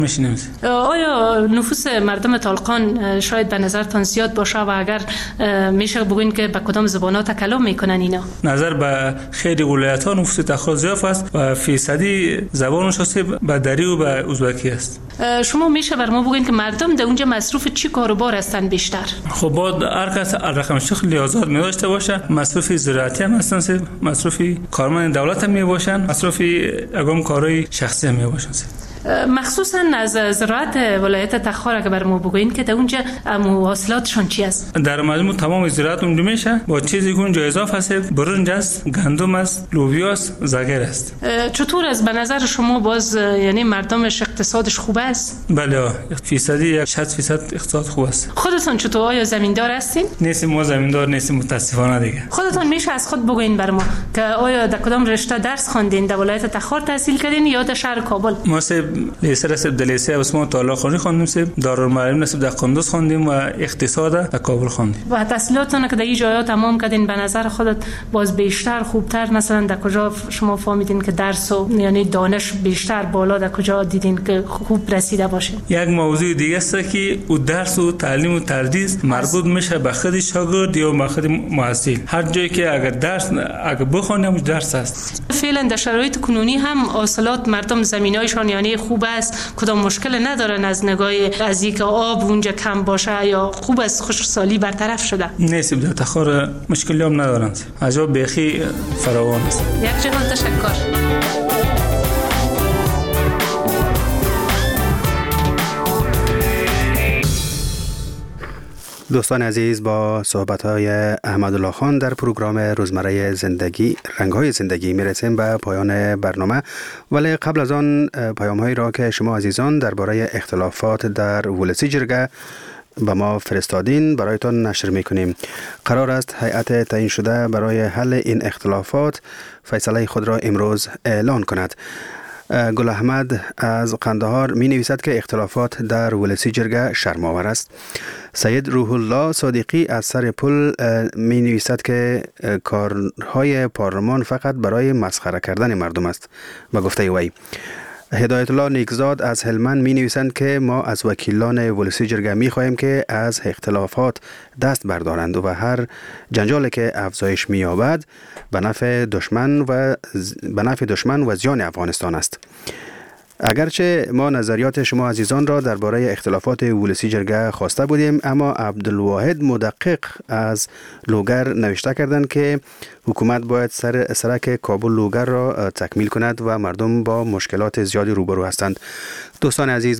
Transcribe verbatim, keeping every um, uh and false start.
میشینیم. آیا نفوس مردم طالقان شاید به نظرتان زیاد باشه و اگر میشه بگوین که به کدام زبان‌ها تکلم میکنن اینا؟ نظر به خیلی ولایت‌ها نفوس تخار زیاد است و فیصدی زبانش است به دری و به ازبکی است. شما میشه بر ما بگوین که مردم در اونجا مصروف چی کاروبار هستن بیشتر؟ خب باید هر کس رقم شغلی آزاد می داشته باشه، مصروف زراعتی هم هستن، مصروف کارمند دولت هم می باشن، مصروف اگم کارهای شخصی هم می باشن. مخصوصا از زراعت ولایت تخار که بر ما بگوین که در اونجا حاصلاتشون چی است؟ در مجموع تمام زراعت اونجا میشه با چیزی که اونجا اضافه است، برنج است، گندم است، لوبیا است، زگر است. چطور است به نظر شما باز یعنی مردمش اقتصادش خوب است؟ بله فیصدی شصت فیصد اقتصاد خوب است. خودتون چطور آیا زمیندار هستین؟ نیستیم، ما زمیندار نیستیم متاسفانه دیگه. خودتون میشه از خود بگوین بر ما که آیا در کدام رشته درس خواندین؟ در ولایت تخار تحصیل کردین یا در شهر کابل؟ ما لیسه رسب در لیسه عثمان طالقانی خواندیم، سب دارالمعلم نسب در قندوز خواندیم و اقتصاد در کابل خواندیم. و تحصیلاتتون که در این جاها تمام کردین به نظر خودت باز بیشتر خوبتر مثلا در کجا شما فهمیدین که درس و یعنی دانش بیشتر بالا در کجا دیدین که خوب رسیده باشه؟ یک موضوع دیگه است که او درس و تعلیم و تدریس مربوط میشه به خود شاگرد یا به خود محصل. هر جایی که اگر درس اگر بخونیم درس است. فعلا در شرایط کنونی هم حاصلات مردم زمینایشان یعنی خوب است، کدام مشکل ندارن از نگاه از اینکه آب اونجا کم باشه یا خوب است، خشکسالی برطرف شده؟ نیست، در تخار مشکلی هم ندارند، عجب بیخی فراوان است. یک جهان تشکر. دوستان عزیز، با صحبت‌های احمدالله خان در پروگرام روزمره زندگی رنگ‌های زندگی میرسیم به پایان برنامه، ولی قبل از آن پیام‌هایی را که شما عزیزان درباره اختلافات در ولسی جرگه به ما فرستادین برایتان نشر میکنیم. قرار است هیئت تعیین شده برای حل این اختلافات فیصله خود را امروز اعلان کند. گل احمد از قندهار می نویسد که اختلافات در ولسی جرگه شرم‌آور است. سید روح الله صادقی از سر پل می نویسد که کارهای پارلمان فقط برای مسخره کردن مردم است به گفته وی. هدایت الله نیکزاد از هلمند می نویسند که ما از وکیلان ولسی جرگه می خواهیم که از اختلافات دست بردارند و هر جنجالی که افزایش می یابد به نفع دشمن و به نفع دشمن و زیان افغانستان است. اگرچه ما نظریات شما عزیزان را درباره اختلافات ولسی جرگه خواسته بودیم، اما عبدالواحد مدقق از لوگر نوشته کردند که حکومت باید سر سرک کابل لوگر را تکمیل کند و مردم با مشکلات زیادی روبرو هستند. دوستان عزیز،